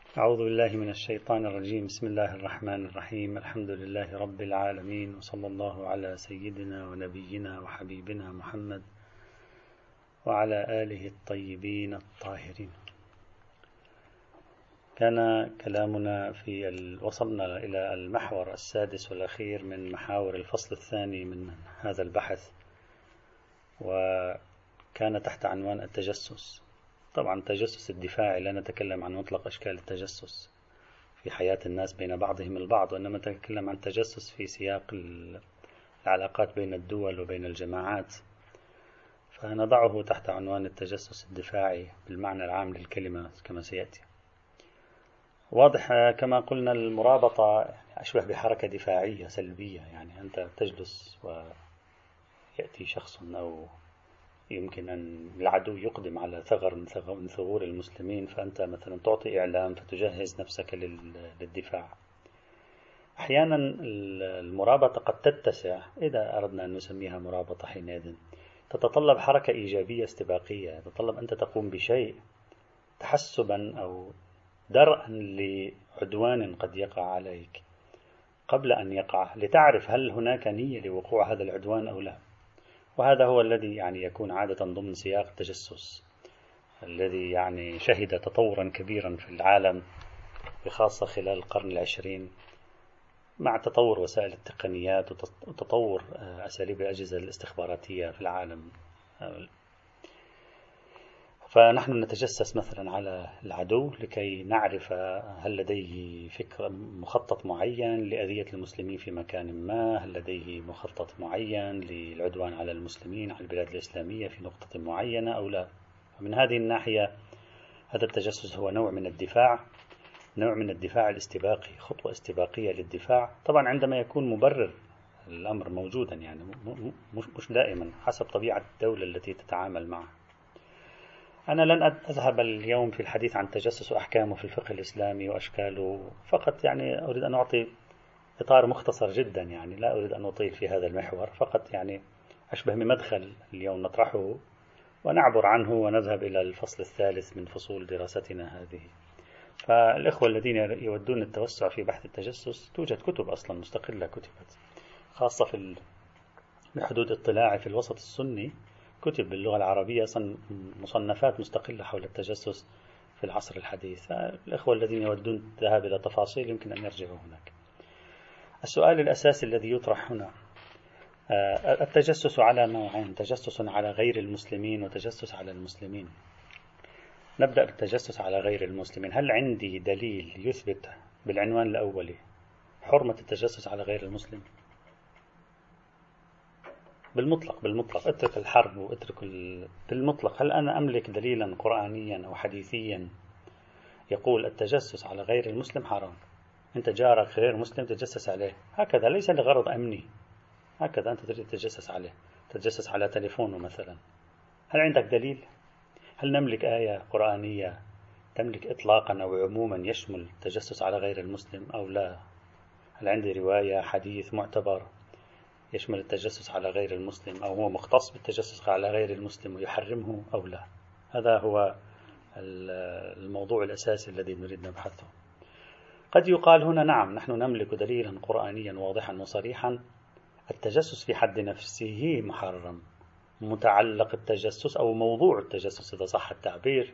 أعوذ بالله من الشيطان الرجيم. بسم الله الرحمن الرحيم. الحمد لله رب العالمين، وصلى الله على سيدنا ونبينا وحبيبنا محمد وعلى آله الطيبين الطاهرين. كان كلامنا وصلنا إلى المحور السادس والأخير من محاور الفصل الثاني من هذا البحث، وكان تحت عنوان التجسس. طبعا التجسس الدفاعي، لا نتكلم عن مطلق أشكال التجسس في حياة الناس بين بعضهم البعض، وإنما نتكلم عن التجسس في سياق العلاقات بين الدول وبين الجماعات، فنضعه تحت عنوان التجسس الدفاعي بالمعنى العام للكلمة كما سيأتي. واضح كما قلنا المرابطة أشبه بحركة دفاعية سلبية، يعني أنت تجلس ويأتي شخص أو يمكن أن العدو يقدم على ثغر من ثغور المسلمين، فأنت مثلا تعطي إعلام فتجهز نفسك للدفاع. أحيانا المرابطة قد تتسع، إذا أردنا أن نسميها مرابطة حينئذ تتطلب حركة إيجابية استباقية، تتطلب أنت تقوم بشيء تحسبا أو درءا لعدوان قد يقع عليك قبل أن يقع، لتعرف هل هناك نية لوقوع هذا العدوان أو لا. وهذا هو الذي يكون عادة ضمن سياق التجسس الذي شهد تطورا كبيرا في العالم، بخاصة خلال القرن العشرين مع تطور وسائل التقنيات وتطور أساليب الأجهزة الاستخباراتية في العالم. فنحن نتجسس مثلا على العدو لكي نعرف هل لديه مخطط معين لأذية المسلمين في مكان ما، هل لديه مخطط معين للعدوان على المسلمين على البلاد الإسلامية في نقطة معينة أو لا. ومن هذه الناحية هذا التجسس هو نوع من الدفاع الاستباقي، خطوة استباقية للدفاع، طبعا عندما يكون مبرر الأمر موجودا، مش دائما، حسب طبيعة الدولة التي تتعامل معها. أنا لن أذهب اليوم في الحديث عن التجسس وأحكامه في الفقه الإسلامي وأشكاله، فقط أريد أن أعطي إطار مختصر جدا، لا أريد أن أطيل في هذا المحور، فقط أشبه بمدخل اليوم نطرحه ونعبر عنه ونذهب إلى الفصل الثالث من فصول دراستنا هذه. فالإخوة الذين يودون التوسع في بحث التجسس، توجد كتب أصلا مستقلة كتبت، خاصة في بحدود اطلاعي في الوسط السني، كتب باللغة العربية مصنفات مستقلة حول التجسس في العصر الحديث. الإخوة الذين يودون الذهاب إلى تفاصيل يمكن أن يرجعوا هناك. السؤال الأساسي الذي يطرح هنا، التجسس على نوعين: تجسس على غير المسلمين وتجسس على المسلمين. نبدأ بالتجسس على غير المسلمين. هل عندي دليل يثبت بالعنوان الأولي حرمة التجسس على غير المسلم؟ بالمطلق اترك الحرب واترك بالمطلق، هل أنا أملك دليلا قرآنيا أو حديثيا يقول التجسس على غير المسلم حرام؟ أنت جارك غير مسلم تجسس عليه هكذا، ليس لغرض أمني، هكذا أنت تريد تتجسس عليه، تتجسس على تليفونه مثلا، هل عندك دليل؟ هل نملك آية قرآنية تملك إطلاقا أو عموما يشمل التجسس على غير المسلم أو لا؟ هل عندي رواية حديث معتبر يشمل التجسس على غير المسلم، أو هو مختص بالتجسس على غير المسلم ويحرمه أو لا؟ هذا هو الموضوع الأساسي الذي نريد نبحثه. قد يقال هنا نعم، نحن نملك دليلا قرآنيا واضحا وصريحا التجسس في حد نفسه محرم، متعلق التجسس أو موضوع التجسس إذا صح التعبير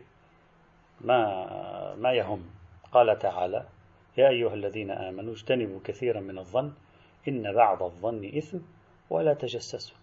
ما يهم. قال تعالى: يا أيها الذين آمنوا اجتنبوا كثيرا من الظن إن بعض الظن إثم ولا تجسسوا.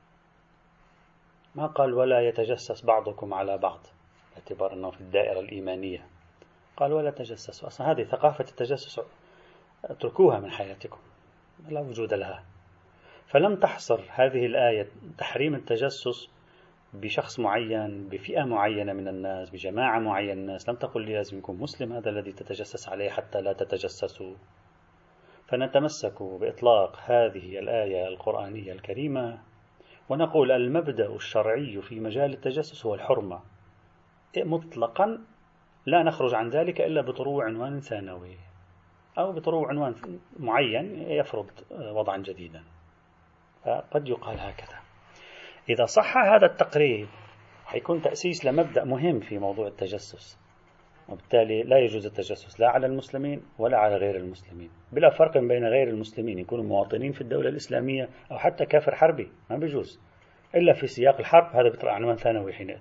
ما قال ولا يتجسس بعضكم على بعض باعتبار أنه في الدائرة الإيمانية، قال ولا تجسسوا. أصلا هذه ثقافة التجسس اتركوها من حياتكم، لا وجود لها. فلم تحصر هذه الآية تحريم التجسس بشخص معين، بفئة معينة من الناس، بجماعة معينة من الناس. لم تقل لي لازم يكون مسلم هذا الذي تتجسس عليه حتى لا تتجسسوا. فنتمسك بإطلاق هذه الآية القرآنية الكريمة ونقول المبدأ الشرعي في مجال التجسس هو الحرمة مطلقا، لا نخرج عن ذلك إلا بطروع عنوان ثانوي أو بطروع عنوان معين يفرض وضعا جديدا. فقد يقال هكذا. إذا صح هذا التقرير حيكون تأسيس لمبدأ مهم في موضوع التجسس، وبالتالي لا يجوز التجسس لا على المسلمين ولا على غير المسلمين، بلا فرق بين غير المسلمين، يكونوا مواطنين في الدولة الإسلامية أو حتى كافر حربي، ما بيجوز إلا في سياق الحرب، هذا بيطلع عنوان ثانوي حينئذ.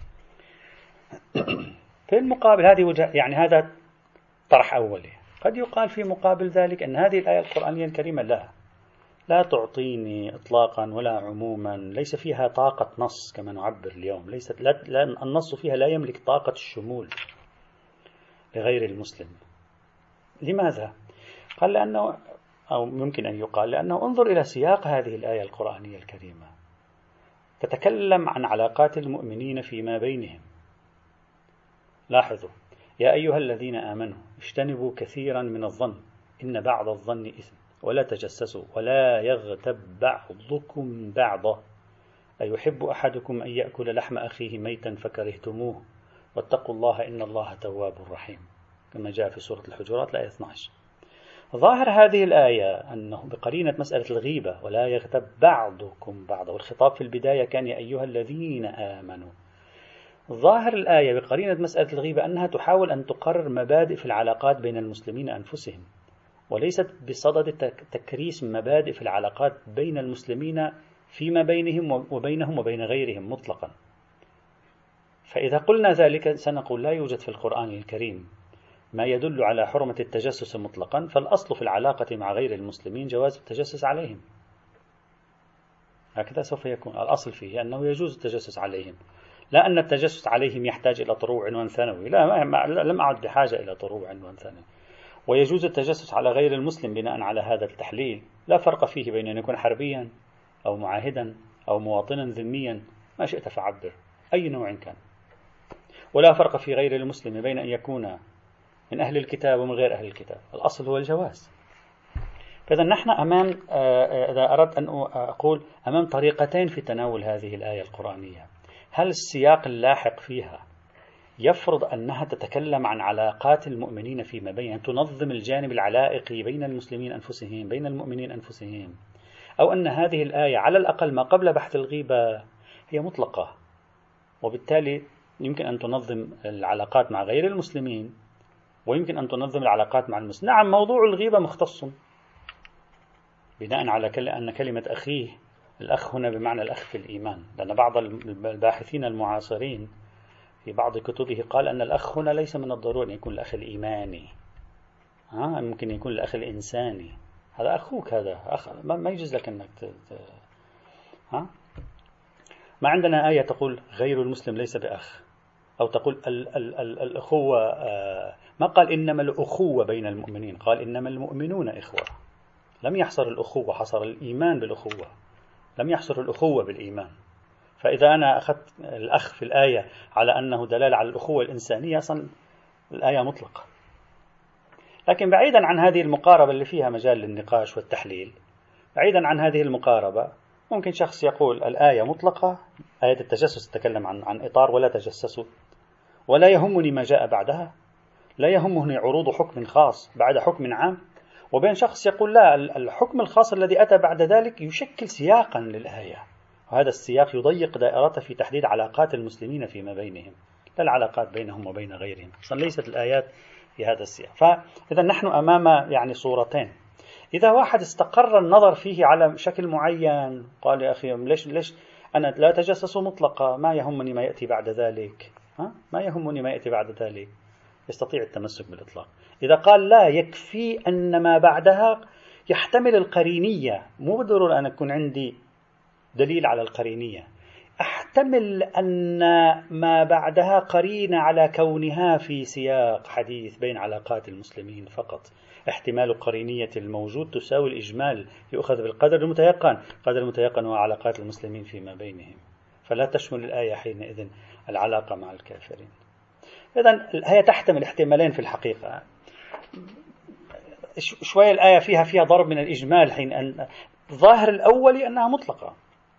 في المقابل هذه وجه، يعني هذا طرح أولي. قد يقال في مقابل ذلك أن هذه الآية القرآنية الكريمة لا تعطيني إطلاقا ولا عموما، ليس فيها طاقة نص كما نعبر اليوم، ليست لا النص فيها لا يملك طاقة الشمول لغير المسلم. لماذا؟ قال لأنه، أو ممكن أن يقال لأنه انظر إلى سياق هذه الآية القرآنية الكريمة، تتكلم عن علاقات المؤمنين فيما بينهم. لاحظوا: يا أيها الذين آمنوا اجتنبوا كثيرا من الظن إن بعض الظن إثم ولا تجسسوا ولا يغتب بعضكم بعضا أيحب أحدكم أن يأكل لحم أخيه ميتا فكرهتموه واتقوا الله إن الله تواب رحيم، كما جاء في سورة الحجرات الآية 12. ظاهر هذه الآية أنه بقرينة مسألة الغيبة ولا يغتب بعضكم بعضا، والخطاب في البداية كان يا أيها الذين آمنوا. ظاهر الآية بقرينة مسألة الغيبة أنها تحاول أن تقرر مبادئ في العلاقات بين المسلمين أنفسهم، وليست بصدد تكريس مبادئ في العلاقات بين المسلمين فيما بينهم وبينهم وبين غيرهم مطلقا. فإذا قلنا ذلك سنقول لا يوجد في القرآن الكريم ما يدل على حرمة التجسس مطلقا، فالأصل في العلاقة مع غير المسلمين جواز التجسس عليهم. هكذا سوف يكون الأصل فيه أنه يجوز التجسس عليهم، لا أن التجسس عليهم يحتاج إلى طروع عنوان ثانوي، لا، لم أعد بحاجة إلى طروع عنوان ثانوي. ويجوز التجسس على غير المسلم بناء على هذا التحليل، لا فرق فيه بين أن يكون حربيا أو معاهدا أو مواطنا ذميا، ما شئت فعبر، أي نوع كان. ولا فرق في غير المسلم بين أن يكون من أهل الكتاب ومن غير أهل الكتاب، الأصل هو الجواز. فإذا نحن أمام، إذا أردت أن أقول أمام طريقتين في تناول هذه الآية القرآنية. هل السياق اللاحق فيها يفرض أنها تتكلم عن علاقات المؤمنين فيما بينهم، تنظم الجانب العلائقي بين المسلمين أنفسهم بين المؤمنين أنفسهم، أو أن هذه الآية على الأقل ما قبل بحث الغيبة هي مطلقة، وبالتالي يمكن أن تنظم العلاقات مع غير المسلمين ويمكن أن تنظم العلاقات مع المسلمين. نعم، موضوع الغيبة مختص بناء على أن كلمة أخيه، الأخ هنا بمعنى الأخ في الإيمان، لأن بعض الباحثين المعاصرين في بعض كتبه قال أن الأخ هنا ليس من الضروري أن يكون الأخ الإيماني، ممكن يكون الأخ الإنساني، هذا أخوك، هذا أخ، ما يجوز لك أنك ما عندنا آية تقول غير المسلم ليس بأخ، أو تقول الأخوة، ما قال إنما الأخوة بين المؤمنين، قال إنما المؤمنون إخوة، لم يحصر الأخوة، حصر الإيمان بالأخوة، لم يحصر الأخوة بالإيمان. فإذا أنا أخذت الأخ في الآية على أنه دلالة على الأخوة الإنسانية، أصلا الآية مطلقة. لكن بعيدا عن هذه المقاربة اللي فيها مجال للنقاش والتحليل، بعيدا عن هذه المقاربة، ممكن شخص يقول الآية مطلقة، آية التجسس تتكلم عن إطار ولا تجسسوا، ولا يهمني ما جاء بعدها، لا يهمني عروض حكم خاص بعد حكم عام، وبين شخص يقول لا، الحكم الخاص الذي أتى بعد ذلك يشكل سياقا للآية، وهذا السياق يضيق دائرته في تحديد علاقات المسلمين فيما بينهم، لا العلاقات بينهم وبين غيرهم. أصلا ليست الآيات في هذا السياق. فإذا نحن أمام يعني صورتين. إذا واحد استقر النظر فيه على شكل معين، قال يا أخي ليش أنا لا تجسس مطلقة، ما يهمني ما يأتي بعد ذلك، ما يهمني ما يأتي بعد ذلك، يستطيع التمسك بالإطلاق. إذا قال لا، يكفي أن ما بعدها يحتمل القرينية، مو بالضرورة أن يكون عندي دليل على القرينية، أحتمل أن ما بعدها قرينة على كونها في سياق حديث بين علاقات المسلمين فقط، احتمال قرينية الموجود تساوي الإجمال، يؤخذ بالقدر المتيقن، قدر المتيقن هو علاقات المسلمين فيما بينهم، فلا تشمل الآية حينئذ العلاقة مع الكافرين. إذن هي تحتمل احتمالين في الحقيقة. شوية الآية فيها ضرب من الإجمال، حين أن ظاهر الأول أنها مطلقة،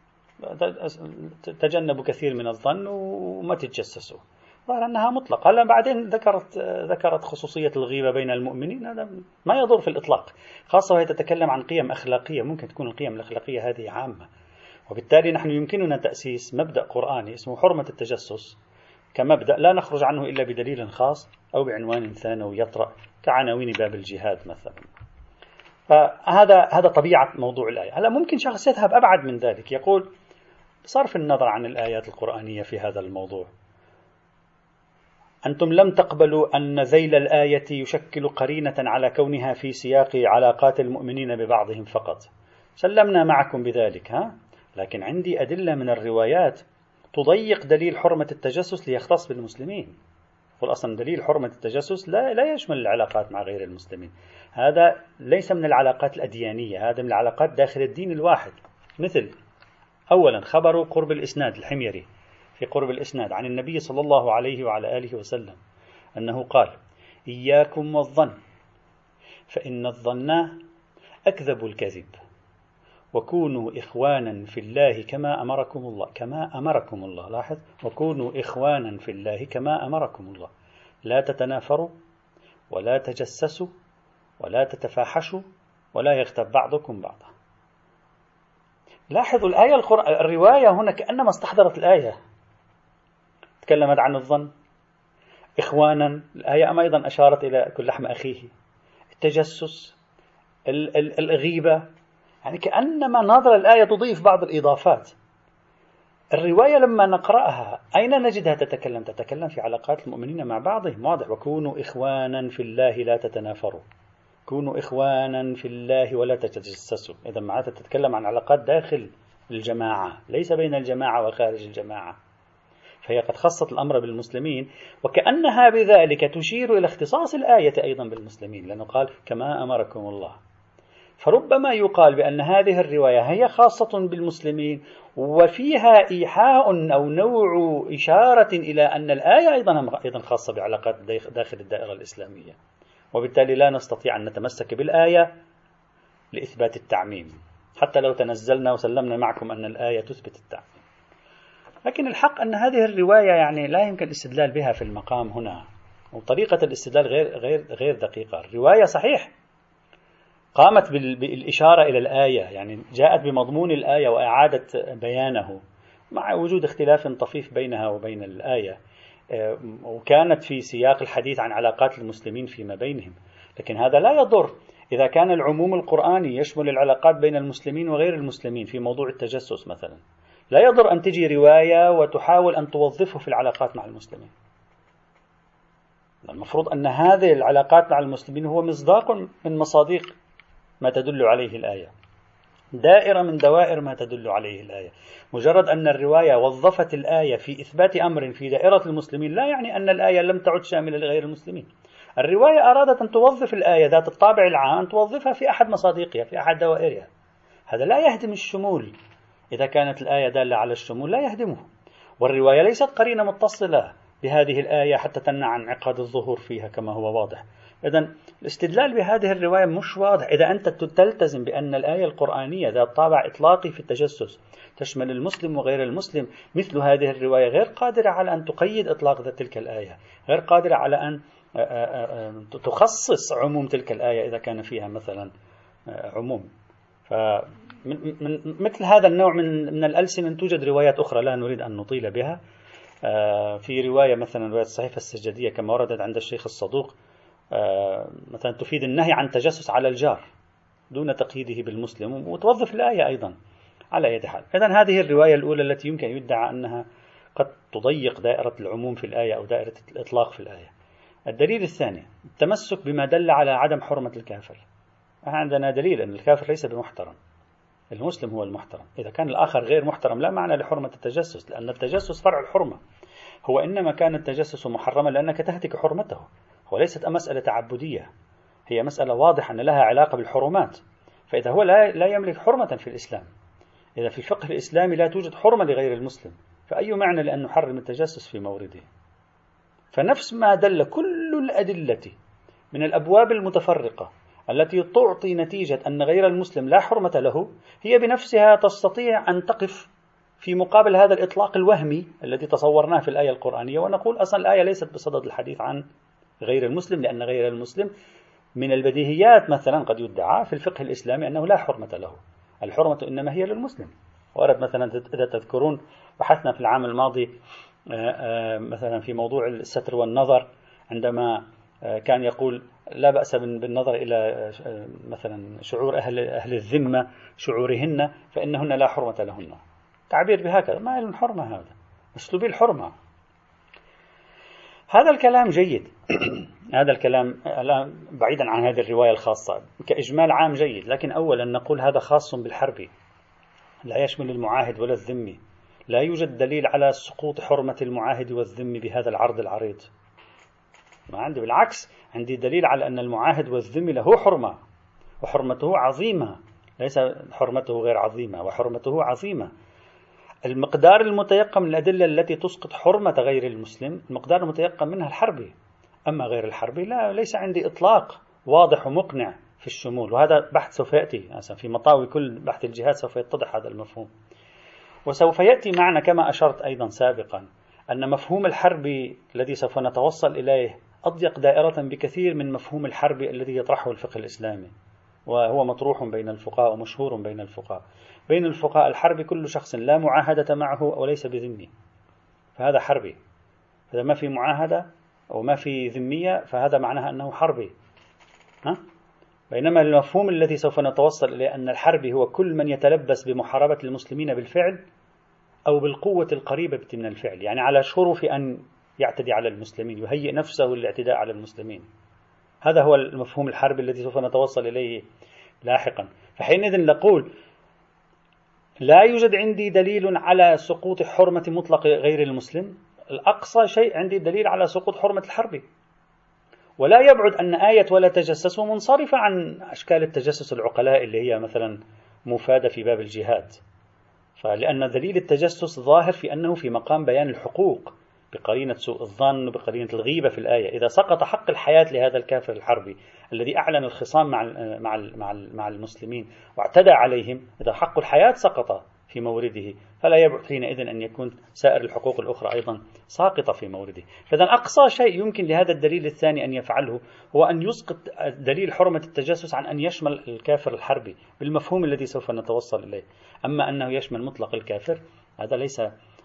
تجنبوا كثير من الظن وما تتجسسوا، ظاهر أنها مطلقة. هلا بعدين ذكرت خصوصية الغيبة بين المؤمنين، هذا ما يضر في الإطلاق، خاصة وهي تتكلم عن قيم أخلاقية، ممكن تكون القيم الأخلاقية هذه عامة، وبالتالي نحن يمكننا تأسيس مبدأ قرآني اسمه حرمة التجسس كمبدأ لا نخرج عنه إلا بدليل خاص أو بعنوان ثانوي يطرأ كعناوين باب الجهاد مثلا. فهذا طبيعة موضوع الآية. هلا ممكن شخص يذهب أبعد من ذلك، يقول بصرف النظر عن الآيات القرآنية في هذا الموضوع، أنتم لم تقبلوا أن ذيل الآية يشكل قرينة على كونها في سياق علاقات المؤمنين ببعضهم فقط، سلمنا معكم بذلك، لكن عندي أدلة من الروايات تضيق دليل حرمة التجسس ليختص بالمسلمين. يقول أصلا دليل حرمة التجسس لا يشمل العلاقات مع غير المسلمين، هذا ليس من العلاقات الأديانية، هذا من العلاقات داخل الدين الواحد. مثل أولا خبر قرب الإسناد الحميري في قرب الإسناد عن النبي صلى الله عليه وعلى آله وسلم أنه قال: إياكم والظن فإن الظن أكذب الكذب، وكونوا إخوانا في الله كما أمركم الله، لاحظ، وكونوا إخوانا في الله كما أمركم الله، لا تتنافروا ولا تجسسوا ولا تتفاحشوا ولا يغتب بعضكم بعضا. لاحظوا الرواية هنا كأنما استحضرت الآية، تكلمت عن الظن، إخوانا، الآية أم أيضا أشارت إلى كل لحم أخيه، التجسس، الغيبة، يعني كأنما ناظر الآية تضيف بعض الإضافات. الرواية لما نقرأها أين نجدها تتكلم في علاقات المؤمنين مع بعضهم، واضح، وكونوا إخوانا في الله لا تتنافروا، كونوا إخوانا في الله ولا تتجسسوا. إذا معناتها تتكلم عن علاقات داخل الجماعة ليس بين الجماعة وخارج الجماعة، فهي قد خصت الأمر بالمسلمين، وكأنها بذلك تشير إلى اختصاص الآية أيضا بالمسلمين، لأنه قال كما أمركم الله. فربما يقال بأن هذه الرواية هي خاصة بالمسلمين وفيها إيحاء أو نوع إشارة إلى أن الآية أيضا خاصة بعلاقات داخل الدائرة الإسلامية، وبالتالي لا نستطيع أن نتمسك بالآية لإثبات التعميم حتى لو تنزلنا وسلمنا معكم أن الآية تثبت التعميم. لكن الحق أن هذه الرواية يعني لا يمكن الاستدلال بها في المقام هنا، وطريقة الاستدلال غير دقيقة. الرواية صحيح قامت بالإشارة إلى الآية، يعني جاءت بمضمون الآية وإعادة بيانه مع وجود اختلاف طفيف بينها وبين الآية، وكانت في سياق الحديث عن علاقات المسلمين فيما بينهم. لكن هذا لا يضر إذا كان العموم القرآني يشمل العلاقات بين المسلمين وغير المسلمين في موضوع التجسس مثلا، لا يضر أن تجي رواية وتحاول أن توظفه في العلاقات مع المسلمين. المفروض أن هذه العلاقات مع المسلمين هو مصداق من مصادق ما تدل عليه الآية، دائرة من دوائر ما تدل عليه الآية. مجرد أن الرواية وظفت الآية في إثبات أمر في دائرة المسلمين لا يعني أن الآية لم تعد شاملة لغير المسلمين. الرواية أرادت أن توظف الآية ذات الطابع العام، توظفها في أحد مصادقها في أحد دوائرها. هذا لا يهدم الشمول، إذا كانت الآية دالة على الشمول لا يهدمه. والرواية ليست قرينة متصلة بهذه الآية حتى تمنع عن انعقاد الظهور فيها كما هو واضح. إذن الاستدلال بهذه الرواية مش واضح. إذا أنت تلتزم بأن الآية القرآنية ذات طابع إطلاقي في التجسس تشمل المسلم وغير المسلم، مثل هذه الرواية غير قادرة على أن تقيد إطلاق تلك الآية، غير قادرة على أن تخصص عموم تلك الآية إذا كان فيها مثلا عموم. مثل هذا النوع من الألسنة توجد روايات أخرى لا نريد أن نطيل بها. في رواية مثلا رواية الصحيفة السجدية كما وردت عند الشيخ الصدوق مثلا تفيد النهي عن تجسس على الجار دون تقييده بالمسلم، وتوظف الآية أيضا على يد حال. إذن هذه الرواية الأولى التي يمكن يدعى أنها قد تضيق دائرة العموم في الآية أو دائرة الإطلاق في الآية. الدليل الثاني التمسك بما دل على عدم حرمة الكافر. عندنا دليل أن الكافر ليس بمحترم، المسلم هو المحترم. إذا كان الآخر غير محترم لا معنى لحرمة التجسس، لأن التجسس فرع الحرمة. هو إنما كان التجسس محرما لأنك تهتك حرمته، وليست مسألة تعبدية، هي مسألة واضحة أن لها علاقة بالحرمات. فإذا هو لا يملك حرمة في الإسلام، إذا في الفقه الإسلامي لا توجد حرمة لغير المسلم، فأي معنى لأن نحرم التجسس في مورده؟ فنفس ما دل كل الأدلة من الأبواب المتفرقة التي تعطي نتيجة أن غير المسلم لا حرمة له، هي بنفسها تستطيع أن تقف في مقابل هذا الإطلاق الوهمي الذي تصورناه في الآية القرآنية، ونقول أصلا الآية ليست بصدد الحديث عن غير المسلم، لأن غير المسلم من البديهيات مثلا قد يدعى في الفقه الإسلامي أنه لا حرمة له، الحرمة إنما هي للمسلم. ورد مثلا إذا تذكرون بحثنا في العام الماضي مثلا في موضوع الستر والنظر، عندما كان يقول لا بأس بالنظر إلى مثلا شعور أهل الذمة، شعورهن، فإنهن لا حرمة لهن. تعبير بهكذا، ما له حرمة، هذا أسلوب الحرمة. هذا الكلام جيد. هذا الكلام الآن بعيدا عن هذه الرواية الخاصة كإجمال عام جيد، لكن أولا نقول هذا خاص بالحرب، لا يشمل المعاهد ولا الذمي. لا يوجد دليل على سقوط حرمة المعاهد والذمي بهذا العرض العريض. ما عندي، بالعكس، عندي دليل على أن المعاهد والذمي له حرمة، وحرمته عظيمة، ليس حرمته غير عظيمة، وحرمته عظيمة. المقدار المتيقن من الأدلة التي تسقط حرمة غير المسلم، المقدار المتيقن منها الحربي. أما غير الحربي لا، ليس عندي إطلاق واضح ومقنع في الشمول، وهذا بحث سوف يأتي في مطاوي كل بحث الجهاد، سوف يتضح هذا المفهوم. وسوف يأتي معنا كما أشرت أيضا سابقا أن مفهوم الحرب الذي سوف نتوصل إليه أضيق دائرة بكثير من مفهوم الحرب الذي يطرحه الفقه الإسلامي، وهو مطروح بين الفقهاء ومشهور بين الفقهاء. بين الفقهاء الحرب كل شخص لا معاهدة معه وليس بذمي، فهذا حربي. إذا ما في معاهدة أو ما في ذمية فهذا معناها أنه حربي. بينما المفهوم الذي سوف نتوصل إليه أن الحربي هو كل من يتلبس بمحاربة المسلمين بالفعل أو بالقوة القريبة من الفعل، يعني على شرف أن يعتدي على المسلمين، يهيئ نفسه للاعتداء على المسلمين. هذا هو المفهوم الحربي الذي سوف نتوصل إليه لاحقا. فحينئذ نقول لا يوجد عندي دليل على سقوط حرمة مطلق غير المسلم، الأقصى شيء عندي دليل على سقوط حرمة الحرب. ولا يبعد أن آية ولا تجسسوا منصرفة عن أشكال التجسس العقلاء اللي هي مثلا مفادة في باب الجهاد، فلأن دليل التجسس ظاهر في أنه في مقام بيان الحقوق بقرينة سوء الظن وبقرينة الغيبة في الآية. إذا سقط حق الحياة لهذا الكافر الحربي الذي أعلن الخصام مع المسلمين واعتدى عليهم، إذا حق الحياة سقط في مورده، فلا يبعد حينئذ أن يكون سائر الحقوق الأخرى أيضا ساقطة في مورده. فإذا أقصى شيء يمكن لهذا الدليل الثاني أن يفعله هو أن يسقط دليل حرمة التجسس عن أن يشمل الكافر الحربي بالمفهوم الذي سوف نتوصل إليه. أما أنه يشمل مطلق الكافر هذا ليس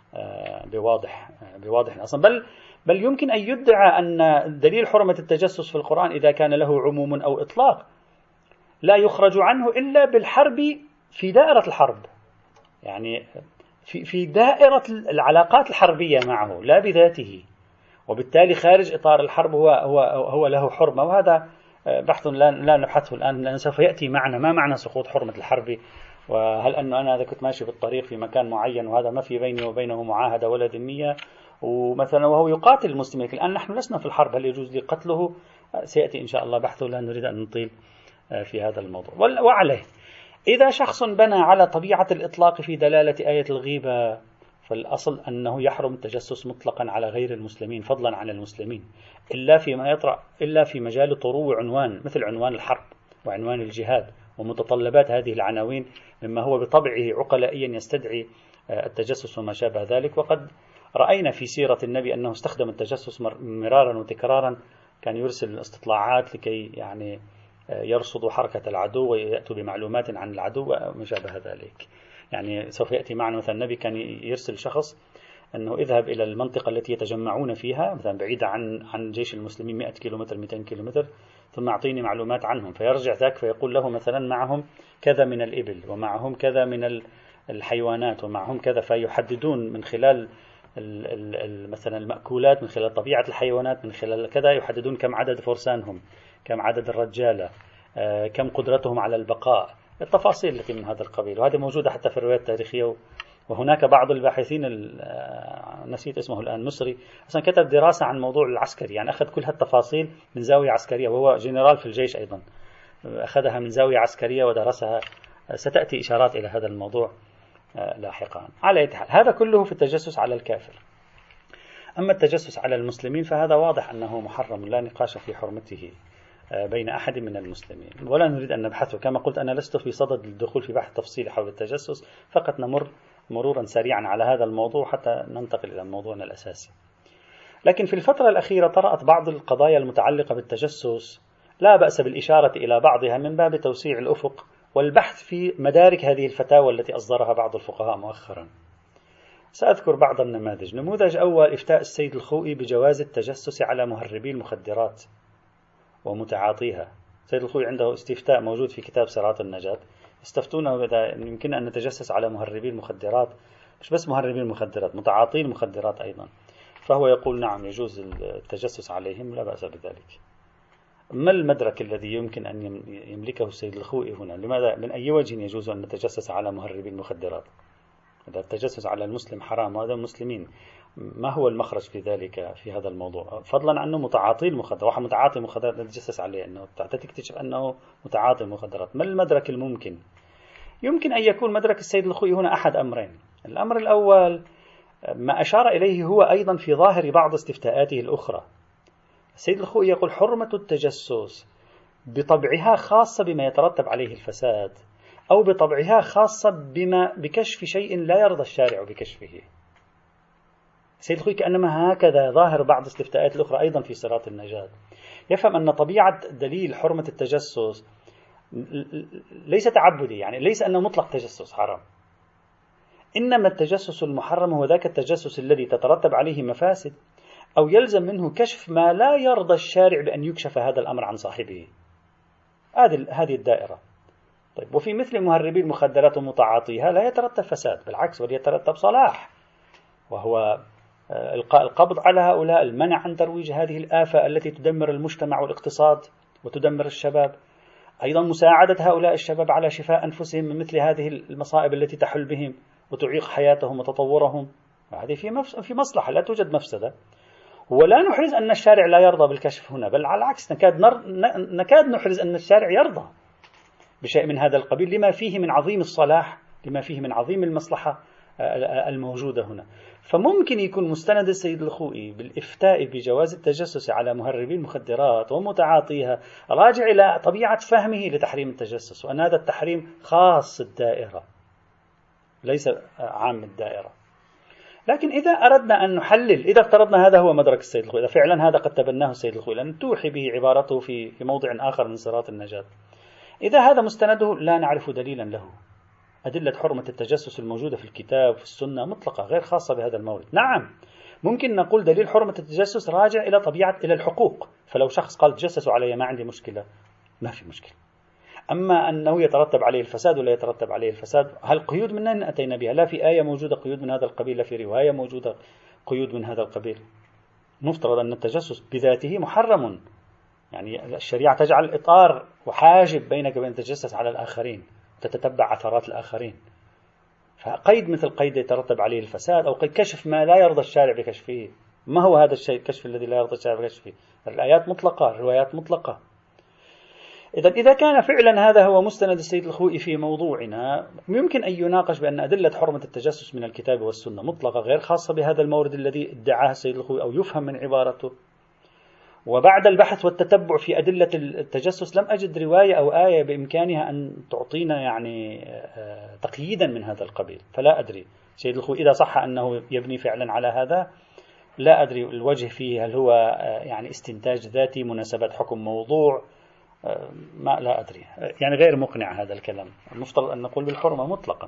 بواضح أصلا، بل يمكن أن يدعى أن دليل حرمة التجسس في القرآن إذا كان له عموم أو إطلاق لا يخرج عنه إلا بالحرب في دائرة الحرب، يعني في دائرة العلاقات الحربية معه لا بذاته، وبالتالي خارج إطار الحرب هو له حرمة. وهذا بحث لا نبحثه الآن، لأن سوف يأتي معنا ما معنى سقوط حرمة الحرب، وهل أنه أنا إذا كنت ماشي بالطريق في مكان معين وهذا ما في بيني وبينه معاهدة ولا ذمية، ومثلا وهو يقاتل المسلمين، الآن نحن لسنا في الحرب، هل يجوز لي قتله؟ سيأتي إن شاء الله بحثه، لا نريد أن نطيل في هذا الموضوع. وعليه إذا شخص بنى على طبيعة الإطلاق في دلالة آية الغيبة، فالأصل أنه يحرم التجسس مطلقا على غير المسلمين فضلا عن المسلمين، إلا فيما يطرأ، إلا في مجال طرو عنوان مثل عنوان الحرب وعنوان الجهاد ومتطلبات هذه العناوين، مما هو بطبعه عقلائيا يستدعي التجسس وما شابه ذلك. وقد رأينا في سيرة النبي أنه استخدم التجسس مرارا وتكرارا، كان يرسل استطلاعات لكي يعني يرصدوا حركة العدو ويأتوا بمعلومات عن العدو وما شابه ذلك. يعني سوف يأتي معنا مثلا النبي كان يرسل شخص أنه اذهب إلى المنطقة التي يتجمعون فيها مثلا بعيدة عن جيش المسلمين 100 كيلومتر 200 كيلومتر، ثم أعطيني معلومات عنهم. فيرجع ذاك فيقول له مثلا معهم كذا من الإبل ومعهم كذا من الحيوانات ومعهم كذا، فيحددون من خلال مثلا المأكولات، من خلال طبيعة الحيوانات، من خلال كذا يحددون كم عدد فرسانهم، كم عدد الرجالة، كم قدرتهم على البقاء، التفاصيل التي من هذا القبيل. وهذه موجودة حتى في الروايات التاريخية. وهناك بعض الباحثين نسيت اسمه الآن مصري أصلا كتب دراسة عن موضوع العسكري، يعني أخذ كل هالتفاصيل من زاوية عسكرية، وهو جنرال في الجيش أيضا، أخذها من زاوية عسكرية ودرسها. ستأتي إشارات إلى هذا الموضوع لاحقا. على أي حال هذا كله في التجسس على الكافر. أما التجسس على المسلمين فهذا واضح أنه محرم، لا نقاش في حرمته بين أحد من المسلمين، ولا نريد أن نبحثه. كما قلت أنا لست في صدد الدخول في بحث تفصيلي حول التجسس، فقط نمر مرورا سريعا على هذا الموضوع حتى ننتقل إلى موضوعنا الأساسي. لكن في الفترة الأخيرة طرأت بعض القضايا المتعلقة بالتجسس لا بأس بالإشارة إلى بعضها من باب توسيع الأفق والبحث في مدارك هذه الفتاوى التي أصدرها بعض الفقهاء مؤخرا. سأذكر بعض النماذج. نموذج أول: إفتاء السيد الخوئي بجواز التجسس على مهربي المخدرات ومتعاطيها. السيد الخوئي عنده استفتاء موجود في كتاب صراط النجاة، استفتونه إذا يمكن أن نتجسس على مهربي المخدرات، مش بس مهربي المخدرات، متعاطي المخدرات أيضا. فهو يقول نعم يجوز التجسس عليهم، لا بأس بذلك. ما المدرك الذي يمكن أن يملكه السيد الخوئي هنا؟ لماذا، من أي وجه يجوز أن نتجسس على مهربي المخدرات؟ إذا التجسس على المسلم حرام وهذا المسلمين، ما هو المخرج في ذلك في هذا الموضوع؟ فضلا عنه متعاطي المخدرات، واحد متعاطي مخدرات نتجسس عليه، أنه تكتشف أنه متعاطي مخدرات. ما المدرك الممكن؟ يمكن أن يكون مدرك السيد الخوئي هنا أحد أمرين. الأمر الأول ما أشار إليه هو أيضا في ظاهر بعض استفتاءاته الأخرى. السيد الخوئي يقول حرمة التجسس بطبعها خاصة بما يترتب عليه الفساد، أو بطبعها خاصة بكشف شيء لا يرضى الشارع بكشفه. السيد الخوئي كأنما هكذا ظاهر بعض استفتاءات الأخرى أيضا في صراط النجاة، يفهم أن طبيعة دليل حرمة التجسس ليس تعبدي، يعني ليس أنه مطلق تجسس حرام، إنما التجسس المحرم هو ذاك التجسس الذي تترتب عليه مفاسد أو يلزم منه كشف ما لا يرضى الشارع بأن يكشف هذا الأمر عن صاحبه. هذه الدائرة. طيب، وفي مثل مهربي المخدرات ومتعاطيها لا يترتب فساد، بالعكس بل يترتب صلاح، وهو إلقاء القبض على هؤلاء، المنع عن ترويج هذه الآفة التي تدمر المجتمع والاقتصاد وتدمر الشباب، أيضا مساعدة هؤلاء الشباب على شفاء أنفسهم من مثل هذه المصائب التي تحل بهم وتعيق حياتهم وتطورهم. هذه في مصلحة، لا توجد مفسدة. ولا نحرز أن الشارع لا يرضى بالكشف هنا، بل على العكس نكاد نحرز أن الشارع يرضى بشيء من هذا القبيل، لما فيه من عظيم الصلاح، لما فيه من عظيم المصلحة الموجودة هنا. فممكن يكون مستند السيد الخوئي بالإفتاء بجواز التجسس على مهربي المخدرات ومتعاطيها راجع إلى طبيعة فهمه لتحريم التجسس، وأن هذا التحريم خاص الدائرة ليس عام الدائرة. لكن إذا أردنا أن نحلل، إذا افترضنا هذا هو مدرك السيد الخوئي، إذا فعلا هذا قد تبناه السيد الخوئي، لأن توحي به عبارته في موضع آخر من صراط النجاة، إذا هذا مستنده لا نعرف دليلا له. أدلة حرمة التجسس الموجودة في الكتاب في السنة مطلقة غير خاصة بهذا المورد. نعم، ممكن نقول دليل حرمة التجسس راجع إلى الحقوق، فلو شخص قال تجسسوا علي ما عندي مشكلة، ما في مشكلة. أما أنه يترتب عليه الفساد ولا يترتب عليه الفساد، هل قيود من أين أتينا بها؟ لا في آية موجودة قيود من هذا القبيل، لا في رواية موجودة قيود من هذا القبيل. نفترض أن التجسس بذاته محرم، يعني الشريعة تجعل إطار وحاجب بينك وبين التجسس على الآخرين، تتتبع عثرات الآخرين. فقيد مثل قيد يترتب عليه الفساد، أو قيد كشف ما لا يرضى الشارع بكشفه. ما هو هذا الشيء الكشف الذي لا يرضى الشارع بكشفه؟ الآيات مطلقة، الروايات مطلقة. إذا كان فعلا هذا هو مستند السيد الخوئي في موضوعنا، يمكن أن يناقش بأن أدلة حرمة التجسس من الكتاب والسنة مطلقة غير خاصة بهذا المورد الذي ادعاه السيد الخوئي أو يفهم من عبارته. وبعد البحث والتتبع في أدلة التجسس لم أجد رواية أو آية بإمكانها أن تعطينا يعني تقييدا من هذا القبيل. فلا أدري السيد الخوئي إذا صح أنه يبني فعلا على هذا، لا أدري الوجه فيه، هل هو يعني استنتاج ذاتي، مناسبة حكم موضوع، ما لا أدري، يعني غير مقنع هذا الكلام. المفترض أن نقول بالحرمة مطلقا،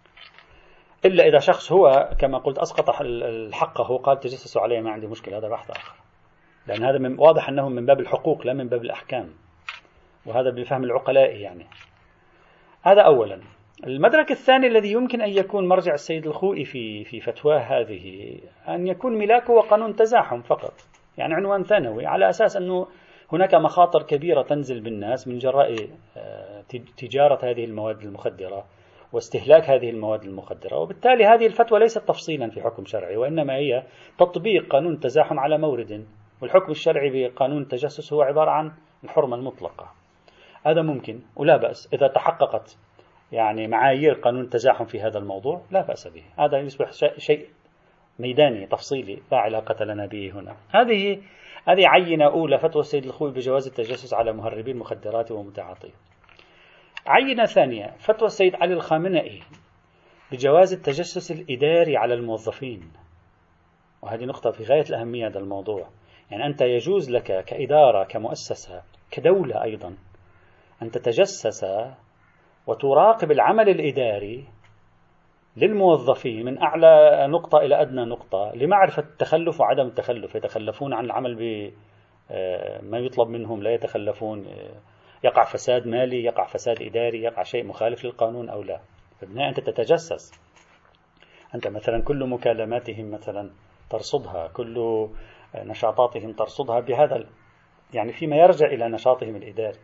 إلا إذا شخص هو كما قلت أسقط الحق، هو قال تجسسوا عليه ما عندي مشكلة، هذا بحث آخر، لأن هذا واضح أنه من باب الحقوق لا من باب الأحكام، وهذا بفهم العقلاء يعني. هذا أولا. المدرك الثاني الذي يمكن أن يكون مرجع السيد الخوئي في فتواه هذه، أن يكون ملاكه وقانون تزاحم فقط، يعني عنوان ثانوي، على أساس أنه هناك مخاطر كبيرة تنزل بالناس من جراء تجارة هذه المواد المخدرة واستهلاك هذه المواد المخدرة، وبالتالي هذه الفتوى ليست تفصيلا في حكم شرعي، وإنما هي تطبيق قانون التزاحم على مورد، والحكم الشرعي بقانون التجسس هو عبارة عن الحرمة المطلقة. هذا ممكن ولا بأس إذا تحققت يعني معايير قانون التزاحم في هذا الموضوع، لا بأس به. هذا يصبح شيء ميداني تفصيلي لا علاقة لنا به هنا. هذه عينة أولى، فتوى السيد الخوئي بجواز التجسس على مهربي المخدرات ومتعاطيه. عينة ثانية، فتوى السيد علي الخامنئي بجواز التجسس الإداري على الموظفين، وهذه نقطة في غاية الأهمية هذا الموضوع. يعني أنت يجوز لك كإدارة كمؤسسة كدولة أيضا أن تتجسس وتراقب العمل الإداري للموظفين من أعلى نقطة إلى أدنى نقطة لمعرفة التخلف وعدم التخلف، يتخلفون عن العمل بما يطلب منهم، لا يتخلفون، يقع فساد مالي، يقع فساد إداري، يقع شيء مخالف للقانون أو لا. فبالنهاية أنت تتجسس، أنت مثلا كل مكالماتهم مثلا ترصدها، كل نشاطاتهم ترصدها بهذا يعني فيما يرجع إلى نشاطهم الإداري.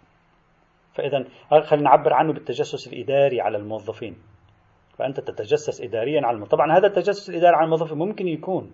فإذا خلينا نعبر عنه بالتجسس الإداري على الموظفين. فأنت تتجسس إداريا على طبعا هذا التجسس الإداري على الموظفين ممكن يكون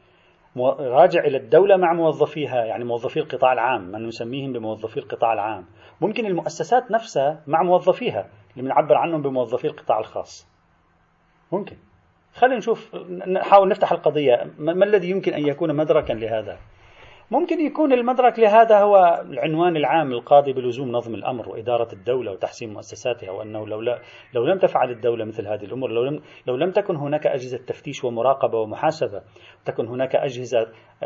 راجع إلى الدولة مع موظفيها، يعني موظفي القطاع العام، من نسميهم بموظفي القطاع العام. ممكن المؤسسات نفسها مع موظفيها اللي بنعبر عنهم بموظفي القطاع الخاص. ممكن. خلينا نشوف، نحاول نفتح القضية. ما الذي يمكن أن يكون مدركا لهذا؟ ممكن يكون المدرك لهذا هو العنوان العام القاضي بلزوم نظم الأمر وإدارة الدولة وتحسين مؤسساتها، وأنه لو لم تفعل الدولة مثل هذه الأمور، لو لم تكن هناك أجهزة تفتيش ومراقبة ومحاسبة، تكن هناك أجهزة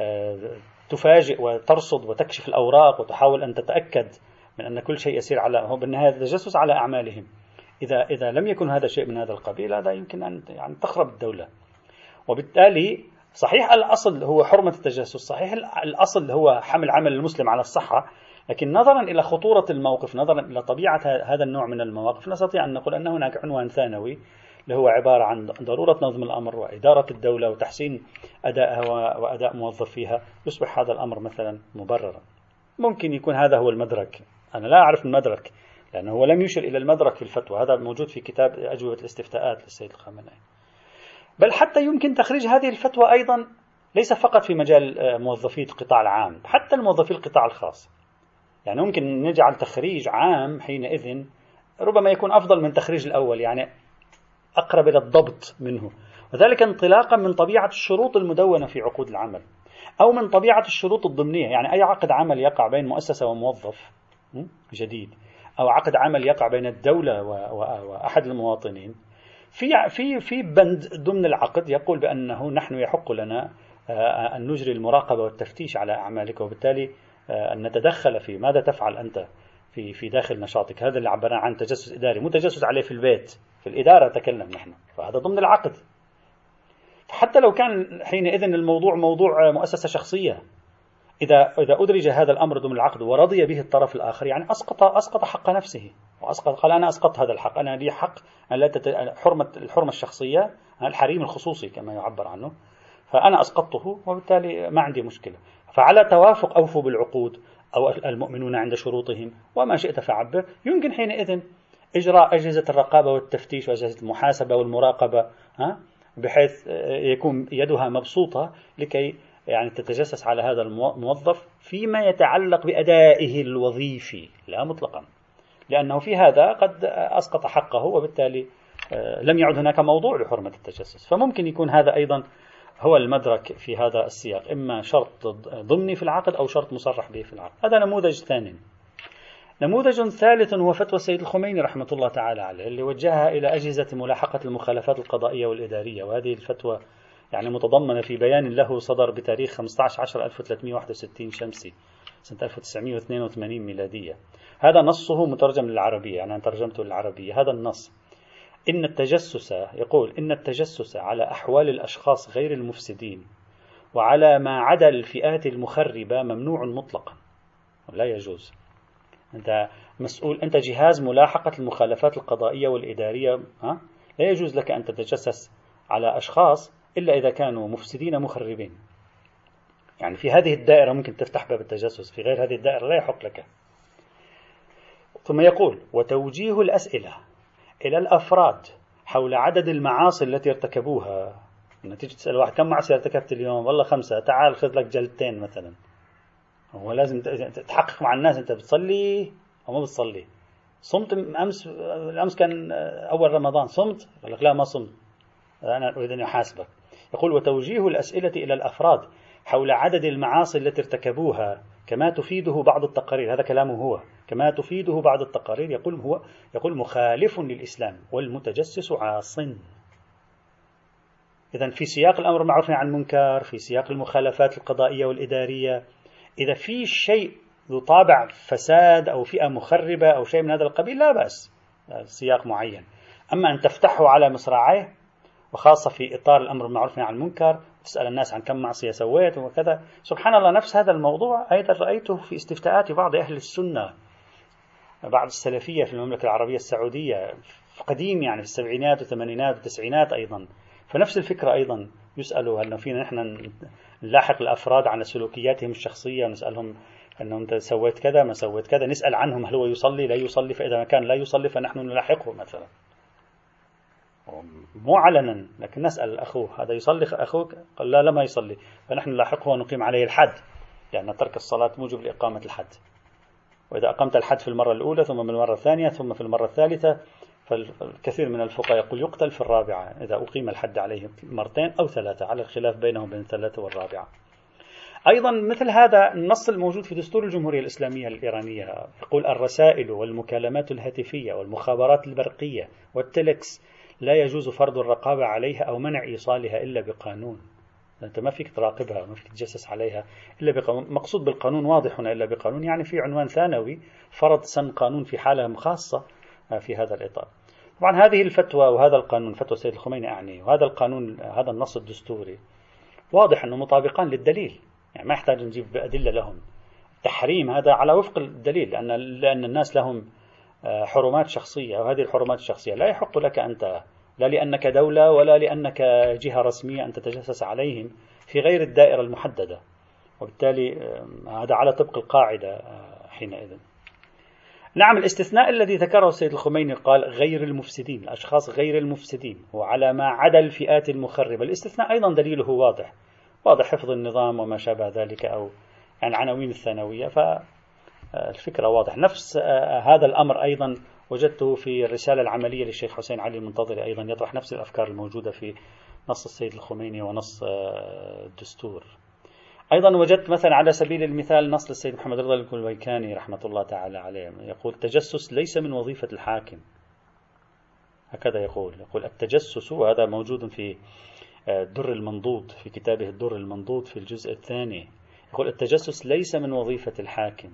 تفاجئ وترصد وتكشف الأوراق وتحاول أن تتأكد من أن كل شيء يسير على، هو بالنهاية تجسس على أعمالهم. إذا لم يكن هذا شيء من هذا القبيل، هذا يمكن أن يعني تخرب الدولة. وبالتالي صحيح الأصل هو حرمة التجسس، صحيح الأصل هو حمل عمل المسلم على الصحة، لكن نظرا إلى خطورة الموقف، نظرا إلى طبيعة هذا النوع من المواقف، نستطيع أن نقول أن هناك عنوان ثانوي اللي هو عبارة عن ضرورة نظم الأمر وإدارة الدولة وتحسين أدائها وأداء موظفيها. يصبح هذا الأمر مثلا مبررا. ممكن يكون هذا هو المدرك، أنا لا أعرف المدرك لأنه هو لم يشر إلى المدرك في الفتوى. هذا موجود في كتاب أجوبة الاستفتاءات للسيد الخامنئي. بل حتى يمكن تخريج هذه الفتوى أيضا ليس فقط في مجال موظفي القطاع العام، حتى الموظفي القطاع الخاص. يعني ممكن نجعل تخريج عام حينئذ ربما يكون أفضل من تخريج الأول، يعني أقرب إلى الضبط منه، وذلك انطلاقا من طبيعة الشروط المدونة في عقود العمل، أو من طبيعة الشروط الضمنية. يعني أي عقد عمل يقع بين مؤسسة وموظف جديد، أو عقد عمل يقع بين الدولة وأحد المواطنين، في بند ضمن العقد يقول بأنه نحن يحق لنا أن نجري المراقبة والتفتيش على أعمالك، وبالتالي أن نتدخل في ماذا تفعل أنت في داخل نشاطك. هذا اللي عبرنا عن تجسس إداري، مو تجسس عليه في البيت، في الإدارة تكلم نحن، فهذا ضمن العقد. حتى لو كان حينئذ الموضوع موضوع مؤسسة شخصية، إذا أدرج هذا الأمر ضمن العقد ورضي به الطرف الآخر، يعني أسقط حق نفسه، قال أنا أسقطت هذا الحق، أنا لي حق أن لا الحرمة الشخصية، الحريم الخصوصي كما يعبر عنه، فأنا أسقطته وبالتالي ما عندي مشكلة. فعلى توافق أوفوا بالعقود، أو المؤمنون عند شروطهم وما شئت فعبر. يمكن حينئذ إجراء أجهزة الرقابة والتفتيش وأجهزة المحاسبة والمراقبة، بحيث يكون يدها مبسوطة لكي يعني تتجسس على هذا الموظف فيما يتعلق بأدائه الوظيفي، لا مطلقا، لأنه في هذا قد أسقط حقه، وبالتالي لم يعد هناك موضوع لحرمة التجسس. فممكن يكون هذا أيضا هو المدرك في هذا السياق، إما شرط ضمني في العقد أو شرط مصرح به في العقد. هذا نموذج ثاني. نموذج ثالث هو فتوى السيد الخميني رحمة الله تعالى عليه، اللي وجهها إلى أجهزة ملاحقة المخالفات القضائية والإدارية. وهذه الفتوى يعني متضمنة في بيان له صدر بتاريخ 15/10/1361 شمسي سنة 1982 ميلادية. هذا نصه مترجم للعربية، يعني أنا ترجمته للعربية. هذا النص: إن التجسس، يقول إن التجسس على أحوال الأشخاص غير المفسدين وعلى ما عدا الفئات المخربة ممنوع مطلقا، لا يجوز. أنت مسؤول، أنت جهاز ملاحقة المخالفات القضائية والإدارية، لا يجوز لك أن تتجسس على أشخاص إلا إذا كانوا مفسدين مخربين. يعني في هذه الدائرة ممكن تفتح باب التجسس، في غير هذه الدائرة لا يحق لك. ثم يقول: وتوجيه الأسئلة إلى الأفراد حول عدد المعاصي التي ارتكبوها. تيجي تسأل واحد: كم معصية ارتكبت اليوم؟ والله 5. تعال خذ لك جلدتين مثلا. هو لازم تحقق مع الناس، أنت بتصلي أو ما بتصلي؟ صمت أمس كان أول رمضان، صمت؟ يقول لك لا ما صمت، أنا أريد أن أحاسبك. يقول: وتوجيه الأسئلة إلى الأفراد حول عدد المعاصي التي ارتكبوها كما تفيده بعض التقارير. هذا كلامه هو، كما تفيده بعض التقارير. يقول مخالف للإسلام والمتجسس عاص. إذن في سياق الأمر معروف عن منكر، في سياق المخالفات القضائية والإدارية، إذا في شيء ذو طابع فساد أو فئة مخربة أو شيء من هذا القبيل لا بأس، سياق معين. أما أن تفتحه على مصراعيه، وخاصة في إطار الأمر بالمعروف والنهي عن المنكر، تسأل الناس عن كم معصية سويت وكذا. سبحان الله، نفس هذا الموضوع أيضا رأيته في استفتاءات بعض أهل السنة، بعض السلفية في المملكة العربية السعودية قديم، يعني في السبعينات والثمانينات والتسعينات أيضا. فنفس الفكرة أيضا، يسألوا هل فينا نحن نلاحق الأفراد على سلوكياتهم الشخصية ونسألهم أنه أنت سويت كذا ما سويت كذا، نسأل عنهم هل هو يصلي لا يصلي، فإذا ما كان لا يصلي فنحن نلاحقه مثلا، مو علنا، لكن نسأل أخوه هذا يصلي أخوك؟ قال لا ما يصلي، فنحن نلاحقه ونقيم عليه الحد، لأن ترك الصلاة موجب لإقامة الحد. وإذا أقمت الحد في المرة الأولى ثم في المرة الثانية ثم في المرة الثالثة، فالكثير من الفقهاء يقول يقتل في الرابعة إذا أقيم الحد عليه مرتين أو ثلاثة، على الخلاف بينهم بين الثلاثة والرابعة. أيضا مثل هذا النص الموجود في دستور الجمهورية الإسلامية الإيرانية، يقول الرسائل والمكالمات الهاتفية والمخابرات البرقية والتلكس لا يجوز فرض الرقابة عليها أو منع إيصالها إلا بقانون. أنت ما فيك تراقبها، ما فيك تجسس عليها إلا بقانون. مقصود بالقانون واضح هنا، إلا بقانون يعني في عنوان ثانوي، فرض سن قانون في حالة خاصة في هذا الإطار. طبعا هذه الفتوى وهذا القانون، فتوى السيد الخميني أعني، وهذا القانون، هذا النص الدستوري واضح أنه مطابقان للدليل، يعني ما يحتاج نجيب أدلة لهم. التحريم هذا على وفق الدليل، لأن الناس لهم حرمات شخصية، وهذه الحرمات الشخصية لا يحق لك أنت، لا لأنك دولة ولا لأنك جهة رسمية، أن تتجسس عليهم في غير الدائرة المحددة، وبالتالي هذا على طبق القاعدة حينئذ. نعم، الاستثناء الذي ذكره السيد الخميني قال غير المفسدين، الأشخاص غير المفسدين، وعلى ما عدا الفئات المخربة. الاستثناء أيضا دليله واضح حفظ النظام وما شابه ذلك، أو يعني العناوين الثانوية، فالفكرة واضح. نفس هذا الأمر أيضا وجدته في الرسالة العملية للشيخ حسين علي المنتظري، أيضا يطرح نفس الأفكار الموجودة في نص السيد الخميني ونص الدستور. أيضا وجدت مثلا على سبيل المثال نص للسيد محمد رضا الكلويكاني رحمة الله تعالى عليه، يقول التجسس ليس من وظيفة الحاكم، هكذا يقول التجسس، وهذا موجود في الدر المنضود، في كتابه الدر المنضود في الجزء الثاني، يقول التجسس ليس من وظيفة الحاكم.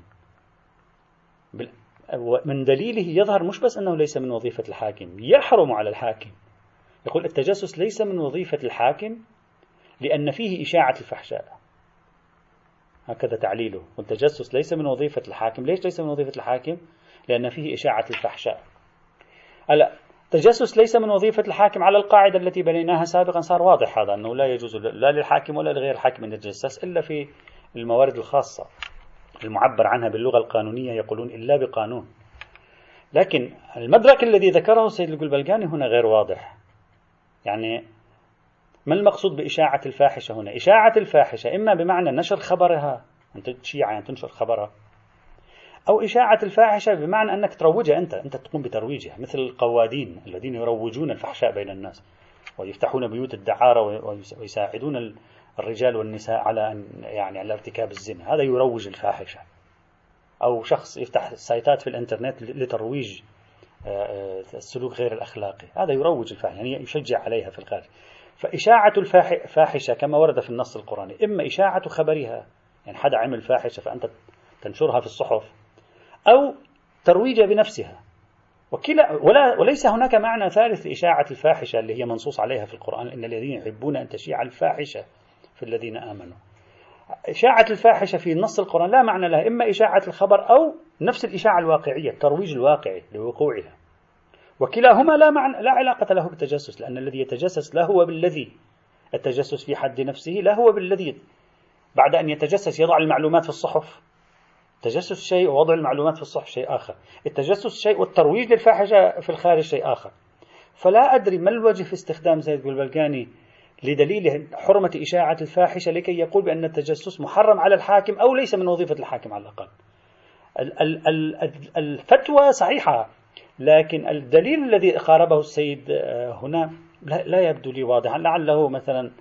من دليله يظهر مش بس أنه ليس من وظيفة الحاكم، يحرم على الحاكم. يقول التجسس ليس من وظيفة الحاكم لأن فيه إشاعة الفحشاء، هكذا تعليله. والتجسس ليس من وظيفة الحاكم. ليش ليس من وظيفة الحاكم؟ لأن فيه إشاعة الفحشاء. التجسس ليس من وظيفة الحاكم على القاعدة التي بنيناها سابقا، صار واضح هذا أنه لا يجوز لا للحاكم ولا لغير الحاكم أن يتجسس إلا في الموارد الخاصة المعبر عنها باللغة القانونية، يقولون إلا بقانون. لكن المدرك الذي ذكره السيد القلبلقاني هنا غير واضح. يعني ما المقصود بإشاعة الفاحشة هنا؟ إشاعة الفاحشة إما بمعنى نشر خبرها، أنت تشيع يعني تنشر خبرها، أو إشاعة الفاحشة بمعنى أنك تروجها، أنت تقوم بترويجها، مثل القوادين الذين يروجون الفحشاء بين الناس ويفتحون بيوت الدعارة ويساعدون الرجال والنساء على أن يعني على ارتكاب الزنا، هذا يروج الفاحشة. أو شخص يفتح سايتات في الإنترنت لترويج السلوك غير الأخلاقي، هذا يروج الفاحشة، يعني يشجع عليها في الخارج. فإشاعة الفاحشة كما ورد في النص القرآني إما إشاعة خبرها، يعني حدا عمل فاحشة فأنت تنشرها في الصحف، أو ترويجها بنفسها. وليس هناك معنى ثالث لإشاعة الفاحشة اللي هي منصوص عليها في القرآن، إن الذين يحبون أن تشيع الفاحشة في الذين آمنوا. إشاعة الفاحشة في نص القرآن لا معنى لها، إما إشاعة الخبر أو نفس الإشاعة الواقعية، الترويج الواقعي لوقوعها، وكلاهما لا علاقة له بالتجسس، لأن الذي يتجسس لا هو بالذي التجسس في حد نفسه، لا هو بالذي بعد أن يتجسس يضع المعلومات في الصحف. التجسس شيء ووضع المعلومات في الصحف شيء آخر، التجسس شيء والترويج للفاحشة في الخارج شيء آخر. فلا أدري ما الوجه في استخدام سيد القلبلقاني لدليل حرمة إشاعة الفاحشة لكي يقول بأن التجسس محرم على الحاكم أو ليس من وظيفة الحاكم على الأقل. الفتوى صحيحة، لكن الدليل الذي قاربه السيد هنا لا يبدو لي واضحا. لعله مثلا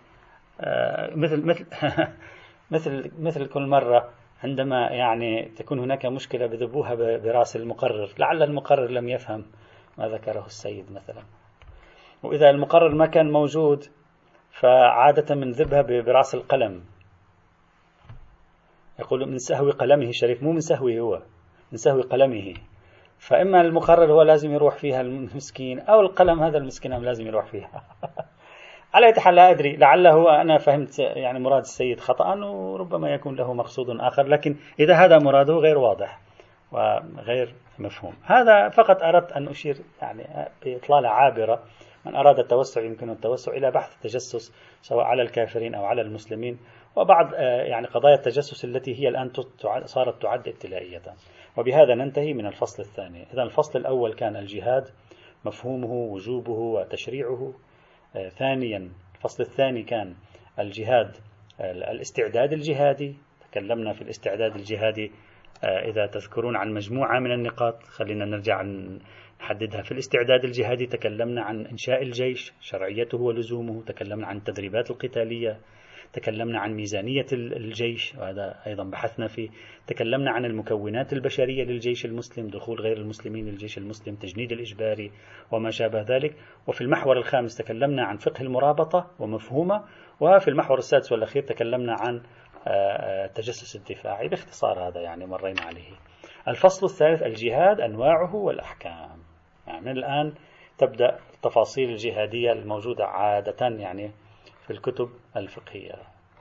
مثل كل مرة عندما يعني تكون هناك مشكلة بذبوها براس المقرر، لعل المقرر لم يفهم ما ذكره السيد مثلا، وإذا المقرر ما كان موجود فعادة من ذبها براس القلم. يقول من سهو قلمه الشريف، مو من سهوه هو، من سهو قلمه. فإما المقرر هو لازم يروح فيها المسكين، أو القلم هذا المسكين هم لازم يروح فيها. على أي حال لا أدري، لعله أنا فهمت يعني مراد السيد خطأ، وربما يكون له مقصود آخر، لكن إذا هذا مراده غير واضح وغير مفهوم. هذا فقط أردت أن أشير يعني بإطلالة عابرة، من أراد التوسع يمكن التوسع إلى بحث التجسس سواء على الكافرين أو على المسلمين، وبعض يعني قضايا التجسس التي هي الآن صارت تعد ابتلائية. وبهذا ننتهي من الفصل الثاني. إذن الفصل الأول كان الجهاد، مفهومه، وجوبه، وتشريعه. ثانيا الفصل الثاني كان الجهاد، الاستعداد الجهادي. تكلمنا في الاستعداد الجهادي إذا تذكرون عن مجموعة من النقاط، خلينا نرجع نحددها. في الاستعداد الجهادي تكلمنا عن إنشاء الجيش، شرعيته ولزومه، تكلمنا عن التدريبات القتالية، تكلمنا عن ميزانية الجيش وهذا أيضا بحثنا فيه، تكلمنا عن المكونات البشرية للجيش المسلم، دخول غير المسلمين للجيش المسلم، تجنيد الإجباري وما شابه ذلك. وفي المحور الخامس تكلمنا عن فقه المرابطة ومفهومه. وفي المحور السادس والأخير تكلمنا عن التجسس الدفاعي. باختصار هذا يعني مرينا عليه. الفصل الثالث الجهاد، أنواعه والأحكام. يعني من الآن تبدأ التفاصيل الجهادية الموجودة عادة يعني في الكتب الفقهية.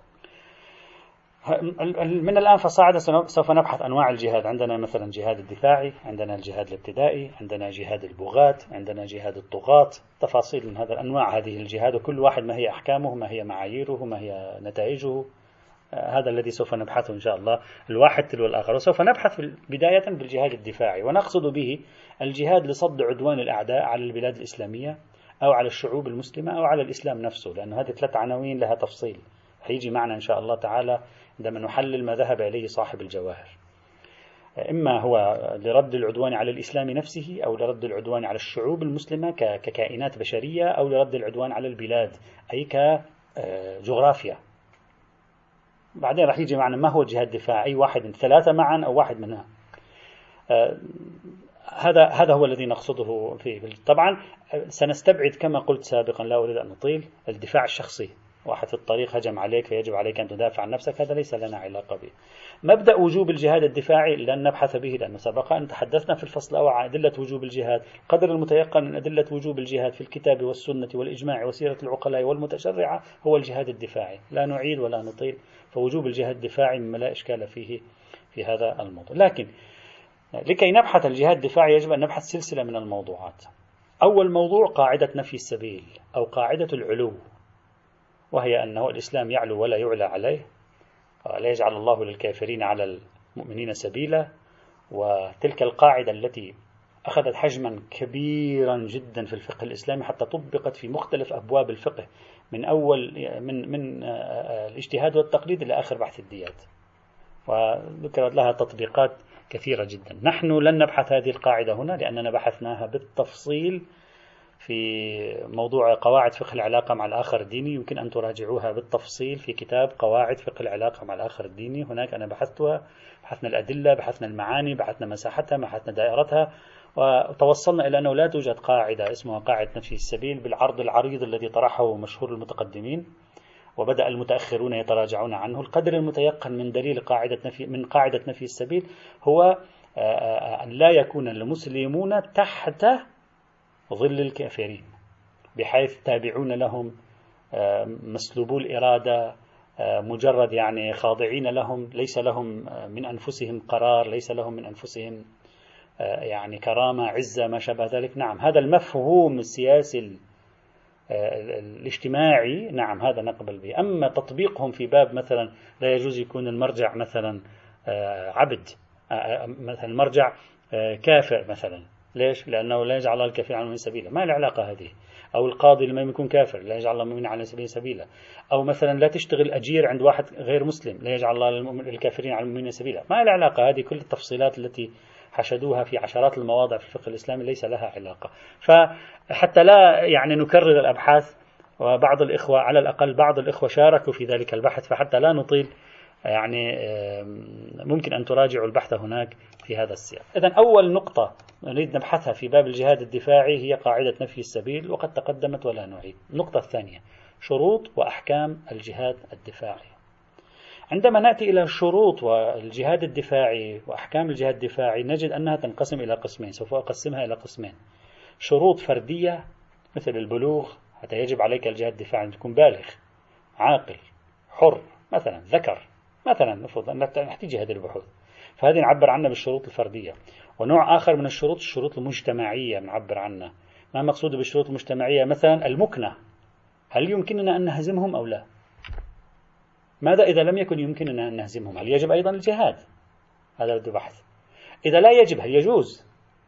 من الآن فصاعدا سوف نبحث أنواع الجهاد. عندنا مثلا جهاد الدفاعي، عندنا الجهاد الابتدائي، عندنا جهاد البغاة، عندنا جهاد الطغاة، تفاصيل من هذا الأنواع هذه الجهاد، وكل واحد ما هي أحكامه، ما هي معاييره، ما هي نتائجه. هذا الذي سوف نبحثه إن شاء الله، الواحد تلو الآخر. وسوف نبحث بداية بالجهاد الدفاعي، ونقصد به الجهاد لصد عدوان الأعداء على البلاد الإسلامية أو على الشعوب المسلمة أو على الإسلام نفسه، لأن هذه 3 عناوين لها تفصيل هيجي معنا إن شاء الله تعالى عندما نحلل ما ذهب إليه صاحب الجواهر. إما هو لرد العدوان على الإسلام نفسه، أو لرد العدوان على الشعوب المسلمة ككائنات بشرية، أو لرد العدوان على البلاد أي كجغرافيا. بعدين راح يجي معنا ما هو الجهاد الدفاعي، واحد من 3 معا أو واحد منها. هذا هو الذي نقصده فيه. طبعا سنستبعد كما قلت سابقا، لا أريد أن نطيل، الدفاع الشخصي، واحد في الطريق هجم عليك فيجب عليك أن تدافع عن نفسك، هذا ليس لنا علاقة به. مبدأ وجوب الجهاد الدفاعي لن نبحث به، لأنه سبق أن تحدثنا في الفصل الأول عن أدلة وجوب الجهاد، قدر المتيقن من أدلة وجوب الجهاد في الكتاب والسنة والإجماع وسيرة العقلاء والمتشرعة هو الجهاد الدفاعي، لا نعيد ولا نطيل. فوجوب الجهاد الدفاعي مما لا إشكال فيه في هذا الموضوع. لكن لكي نبحث الجهاد الدفاعي يجب أن نبحث سلسلة من الموضوعات. أول موضوع قاعدة نفي السبيل أو قاعدة العلو، وهي أنه الإسلام يعلو ولا يعلى عليه، لا يجعل الله للكافرين على المؤمنين سبيلا. وتلك القاعدة التي أخذت حجما كبيرا جدا في الفقه الإسلامي حتى طبقت في مختلف أبواب الفقه، من أول من الاجتهاد والتقليد إلى آخر بحث الديات، وذكرت لها تطبيقات كثيرة جدا. نحن لن نبحث هذه القاعدة هنا لأننا بحثناها بالتفصيل في موضوع قواعد فقه العلاقة مع الآخر الديني، يمكن أن تراجعوها بالتفصيل في كتاب قواعد فقه العلاقة مع الآخر الديني. هناك أنا بحثتها، بحثنا الأدلة، بحثنا المعاني، بحثنا مساحتها، بحثنا دائرتها، وتوصلنا إلى أنه لا توجد قاعدة اسمها قاعدة نفي السبيل بالعرض العريض الذي طرحه مشهور المتقدمين وبدأ المتأخرون يتراجعون عنه. القدر المتيقن من دليل قاعدة نفي السبيل هو أن لا يكون المسلمون تحت ظل الكافرين، بحيث تابعون لهم، مسلوبو الإرادة، مجرد يعني خاضعين لهم، ليس لهم من أنفسهم قرار، ليس لهم من أنفسهم يعني كرامة، عزة، ما شابه ذلك. نعم، هذا المفهوم السياسي الاجتماعي نعم هذا نقبل به. أما تطبيقهم في باب مثلا لا يجوز يكون المرجع مثلا عبد، مثلا المرجع كافر مثلا، ليش؟ لأنه لا يجعل الله الكافر على المؤمن سبيلا، ما العلاقة هذه؟ أو القاضي لما يكون كافر لا يجعل الله المؤمن على سبيل سبيلا. أو مثلا لا تشتغل أجير عند واحد غير مسلم لا يجعل الله الكافرين على المؤمنين سبيلا، ما العلاقة هذه؟ كل التفصيلات التي حشدوها في عشرات المواضع في الفقه الإسلامي ليس لها علاقة. فحتى لا يعني نكرر الأبحاث، وبعض الإخوة على الأقل بعض الإخوة شاركوا في ذلك البحث، فحتى لا نطيل يعني ممكن أن تراجعوا البحث هناك في هذا السياق. إذن أول نقطة نريد نبحثها في باب الجهاد الدفاعي هي قاعدة نفي السبيل، وقد تقدمت ولا نعيد. النقطة الثانية شروط وأحكام الجهاد الدفاعي. عندما نأتي إلى الشروط والجهاد الدفاعي وأحكام الجهاد الدفاعي نجد أنها تنقسم إلى قسمين، سوف أقسمها إلى قسمين: شروط فردية مثل البلوغ، حتى يجب عليك الجهاد الدفاعي أن تكون بالغ عاقل حر مثلا ذكر مثلا، نفرض أن نحتاج هذه البحوث، فهذه نعبر عنها بالشروط الفردية. ونوع آخر من الشروط المجتمعية نعبر عنها. ما مقصود بالشروط المجتمعية؟ مثلا المكنة، هل يمكننا أن نهزمهم أو لا؟ ماذا إذا لم يكن يمكننا أن نهزمهم؟ هل يجب أيضا الجهاد؟ هذا بده بحث. إذا لا يجب هل يجوز؟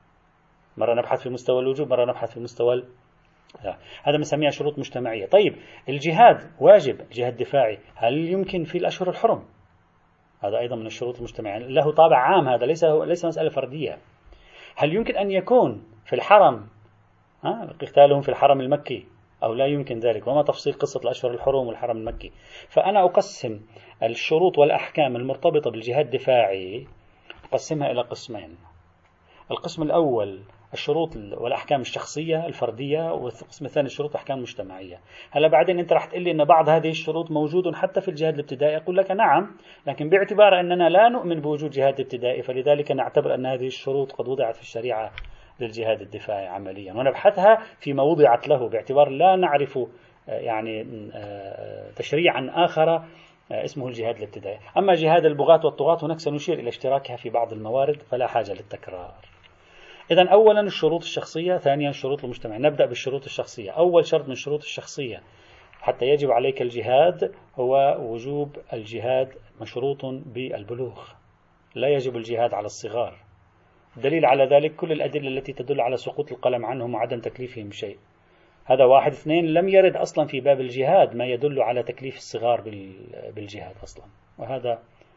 مرة نبحث في مستوى الوجوب، مرة نبحث في مستوى لا. هذا بنسميها شروط مجتمعية. طيب الجهاد واجب، الجهاد الدفاعي، هل يمكن في الأشهر الحرم؟ هذا أيضا من الشروط المجتمعية، له طابع عام، هذا ليس مسألة فردية. هل يمكن أن يكون في الحرم قتالهم في الحرم المكي أو لا يمكن ذلك؟ وما تفصيل قصة الأشهر الحرم والحرم المكي؟ فأنا أقسم الشروط والأحكام المرتبطة بالجهاد الدفاعي، أقسمها إلى قسمين. القسم الأول الشروط والأحكام الشخصية الفردية، والقسم الثاني الشروط والأحكام المجتمعية. هلا بعدين أنت راح تقول لي أن بعض هذه الشروط موجود حتى في الجهاد الابتدائي، أقول لك نعم، لكن باعتبار أننا لا نؤمن بوجود جهاد ابتدائي فلذلك نعتبر أن هذه الشروط قد وضعت في الشريعة للجهاد الدفاعي عمليا، ونبحثها فيما وضعت له باعتبار لا نعرف يعني تشريعا آخر اسمه الجهاد الابتدائي. أما جهاد البغاة والطغاة هناك سنشير إلى اشتراكها في بعض الموارد فلا حاجة للتكرار. إذن أولا الشروط الشخصية، ثانيا الشروط المجتمعية. نبدأ بالشروط الشخصية. أول شرط من الشروط الشخصية حتى يجب عليك الجهاد هو وجوب الجهاد مشروط بالبلوغ، لا يجب الجهاد على الصغار. دليل على ذلك كل الأدلة التي تدل على سقوط القلم عنهم وعدم تكليفهم شيء. هذا واحد. اثنين، لم يرد أصلا في باب الجهاد ما يدل على تكليف الصغار بالجهاد أصلا، وهذا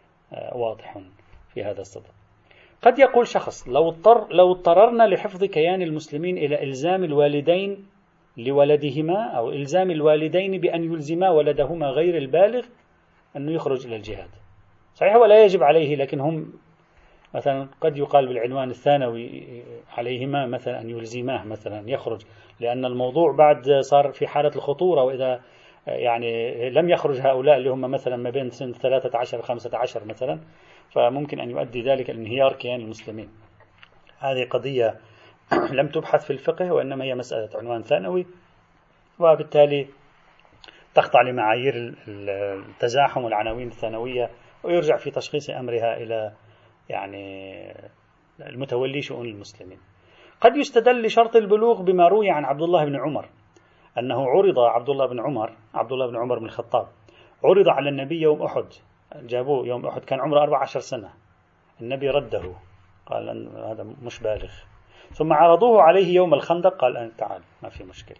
واضح في هذا الصدد. قد يقول شخص لو اضطررنا لحفظ كيان المسلمين إلى إلزام الوالدين لولدهما أو إلزام الوالدين بأن يلزما ولدهما غير البالغ أنه يخرج إلى الجهاد، صحيح ولا يجب عليه، لكن هم مثلا قد يقال بالعنوان الثانوي عليهما مثلا أن يلزماه مثلا يخرج، لأن الموضوع بعد صار في حالة الخطورة، وإذا يعني لم يخرج هؤلاء اللي هم مثلا ما بين سن 13 و 15 مثلا، فممكن أن يؤدي ذلك لانهيار كيان المسلمين. هذه قضية لم تبحث في الفقه، وإنما هي مسألة عنوان ثانوي، وبالتالي تخضع لمعايير التزاحم والعناوين الثانوية، ويرجع في تشخيص أمرها إلى يعني المتولي شؤون المسلمين. قد يستدل لشرط البلوغ بما روي عن عبد الله بن عمر أنه عرض عبد الله بن عمر بن الخطاب عرض على النبي يوم أحد، جابوه يوم أحد كان عمره 14 سنة، النبي رده قال أن هذا مش بالغ، ثم عرضوه عليه يوم الخندق قال أن تعال ما في مشكلة.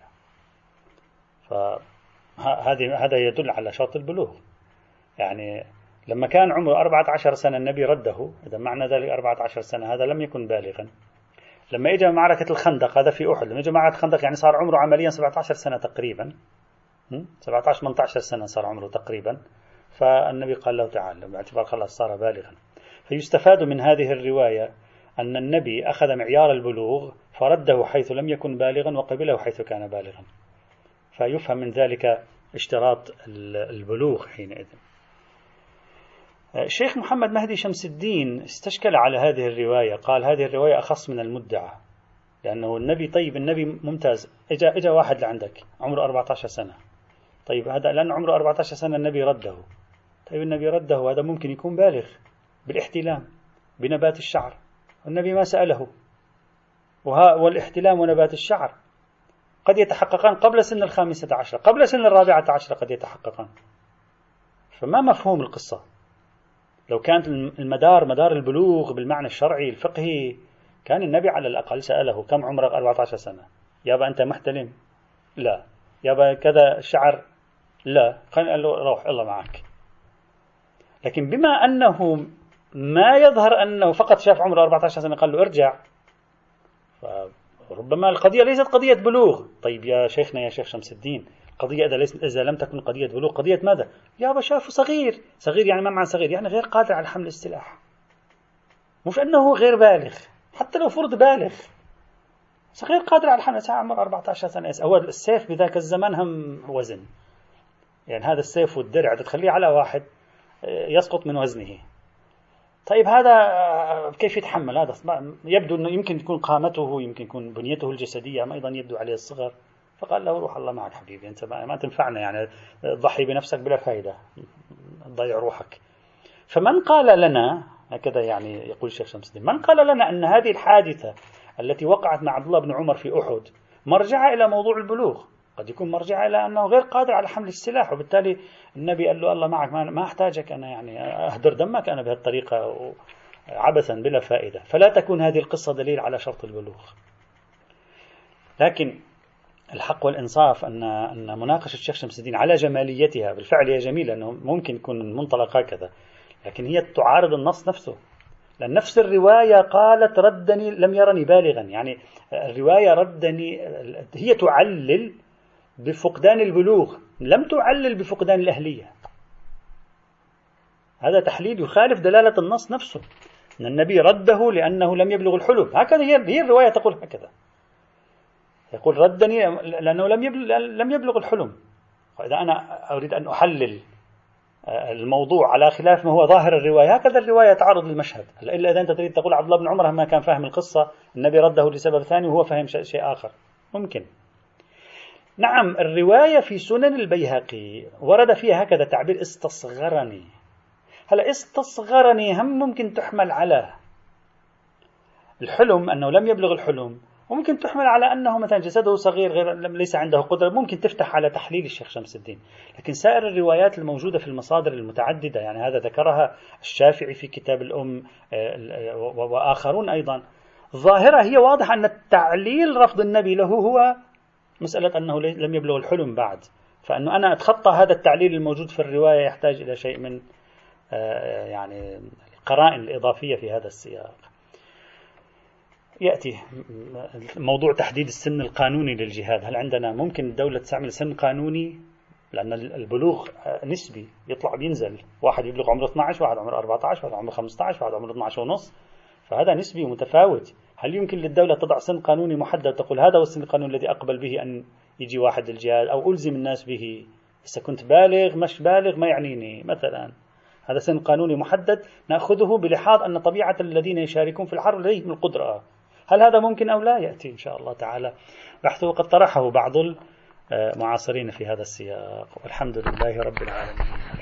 هذا يدل على شرط البلوغ، يعني لما كان عمره 14 سنة النبي رده، إذا معنى ذلك 14 سنة هذا لم يكن بالغا. لما إجا معركة الخندق هذا في أحد، لما إجا معركة الخندق يعني صار عمره عمليا 17 سنة تقريبا، 17-18 سنة صار عمره تقريبا، فالنبي قال له تعال باعتبار خلاص صار بالغا. فيستفاد من هذه الرواية أن النبي أخذ معيار البلوغ فرده حيث لم يكن بالغا وقبله حيث كان بالغا، فيفهم من ذلك اشتراط البلوغ حينئذ. الشيخ محمد مهدي شمس الدين استشكل على هذه الرواية، قال هذه الرواية أخص من المدعى، لأنه النبي طيب النبي ممتاز، إجا واحد لعندك عمره 14 سنة، طيب هذا لأن عمره 14 سنة النبي رده، طيب النبي رده هذا ممكن يكون بالغ بالاحتلام بنبات الشعر، والنبي ما سأله، والاحتلام ونبات الشعر قد يتحققان قبل سن 15 قبل سن 14 قد يتحققان. فما مفهوم القصة؟ لو كانت مدار البلوغ بالمعنى الشرعي الفقهي كان النبي على الأقل سأله كم عمرك؟ 14 سنة، يابا أنت محتلم؟ لا. يابا كذا الشعر؟ لا. قال له روح الله معك. لكن بما أنه ما يظهر أنه فقط شاف عمره 14 سنة قال له ارجع، فربما القضية ليست قضية بلوغ. طيب يا شيخنا يا شيخ شمس الدين، قضية إذا لم تكن قضية بلوغ قضية ماذا؟ يابا شافه صغير يعني ما معنى صغير؟ يعني غير قادر على حمل السلاح، مش أنه غير بالغ، حتى لو فرض بالغ صغير قادر على حمل السلاح عمر 14 سنة. هو السيف بذاك الزمان هم وزن، يعني هذا السيف والدرع تخليه على واحد يسقط من وزنه. طيب هذا كيف يتحمل هذا؟ يبدو أنه يمكن تكون قامته، يمكن تكون بنيته الجسدية أيضا يبدو عليه الصغر. فقال له روح الله معك حبيبي، أنت ما تنفعنا، يعني ضحي بنفسك بلا فائدة، ضيع روحك. فمن قال لنا هكذا، يعني يقول الشيخ شمس الدين، من قال لنا أن هذه الحادثة التي وقعت مع عبد الله بن عمر في أحد مرجع إلى موضوع البلوغ؟ قد يكون مرجع إلى أنه غير قادر على حمل السلاح، وبالتالي النبي قال له الله معك، ما أحتاجك أنا، يعني أهدر دمك أنا بهالطريقة عبثا بلا فائدة. فلا تكون هذه القصة دليل على شرط البلوغ. لكن الحق والإنصاف أن مناقشة الشيخ شمس الدين على جماليتها بالفعل هي جميلة، أنه ممكن يكون من منطلق هكذا، لكن هي تعارض النص نفسه. لأن نفس الرواية قالت ردني لم يرني بالغا، يعني الرواية ردني هي تعلل بفقدان البلوغ، لم تعلل بفقدان الأهلية. هذا تحليل يخالف دلالة النص نفسه، أن النبي رده لأنه لم يبلغ الحلم. هكذا هي الرواية تقول هكذا، يقول ردني لأنه لم يبلغ الحلم. وإذا أنا أريد أن أحلل الموضوع على خلاف ما هو ظاهر الرواية، هكذا الرواية تعرض للمشهد. إلا إذا أنت تريد تقول عبد الله بن عمر ما كان فاهم القصة، النبي رده لسبب ثاني وهو فهم شيء آخر، ممكن. نعم، الرواية في سنن البيهقي ورد فيها هكذا تعبير استصغرني. هلا استصغرني هم ممكن تحمل على الحلم، أنه لم يبلغ الحلم، وممكن تحمل على أنه مثلا جسده صغير غير ليس عنده قدرة، ممكن تفتح على تحليل الشيخ شمس الدين. لكن سائر الروايات الموجودة في المصادر المتعددة، يعني هذا ذكرها الشافعي في كتاب الأم وآخرون أيضا، ظاهرة هي واضحة أن التعليل رفض النبي له هو مسألة أنه لم يبلغ الحلم بعد. فأنه أنا أتخطى هذا التعليل الموجود في الرواية يحتاج إلى شيء من يعني القرائن الإضافية في هذا السياق. يأتي موضوع تحديد السن القانوني للجهاد. هل عندنا ممكن الدولة تعمل سن قانوني؟ لأن البلوغ نسبي، يطلع بينزل، واحد يبلغ عمره 12، واحد عمره 14، واحد عمره 15، واحد عمره 12 ونص، فهذا نسبي ومتفاوت. هل يمكن للدولة تضع سن قانوني محدد تقول هذا هو السن القانوني الذي أقبل به أن يجي واحد الجهاد أو ألزم الناس به؟ إذا كنت بالغ مش بالغ ما يعنيني، مثلا هذا سن قانوني محدد نأخذه بلحاظ أن طبيعة الذين يشاركون في الحرب لديهم القدرة. هل هذا ممكن أو لا؟ يأتي إن شاء الله تعالى بحثه، قد طرحه بعض المعاصرين في هذا السياق، والحمد لله رب العالمين.